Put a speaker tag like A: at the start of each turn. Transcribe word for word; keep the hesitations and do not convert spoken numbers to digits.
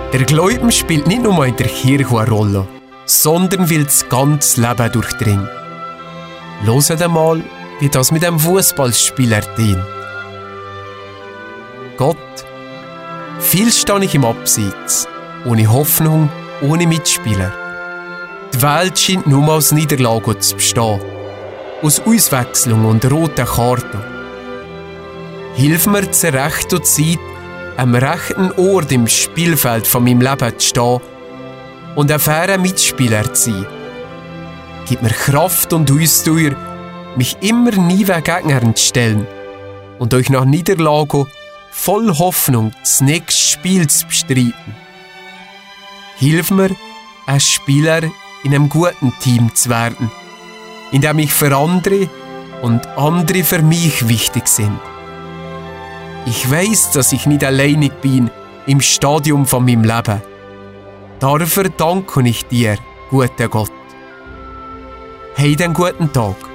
A: Der Glauben spielt nicht nur in der Kirche eine Rolle, sondern will das ganze Leben durchdringen. Hört einmal, wie das mit dem Fußballspieler dient. Gott, viel stehe ich im Abseits, ohne Hoffnung, ohne Mitspieler. Die Welt scheint nur aus Niederlage zu bestehen, aus Auswechslung und roten Karten. Hilf mir zur rechten Zeit, am rechten Ort im Spielfeld von meinem Leben zu stehen und ein fairer Mitspieler zu sein. Gib mir Kraft und Ausdauer, mich immer nie wegen Gegnern zu stellen und euch nach Niederlage voll Hoffnung das nächste Spiel zu bestreiten. Hilf mir, ein Spieler in einem guten Team zu werden, in dem ich für andere und andere für mich wichtig sind. Ich weiss, dass ich nicht alleinig bin im Stadium von meinem Leben. Dafür danke ich dir, guter Gott. Habt einen guten Tag.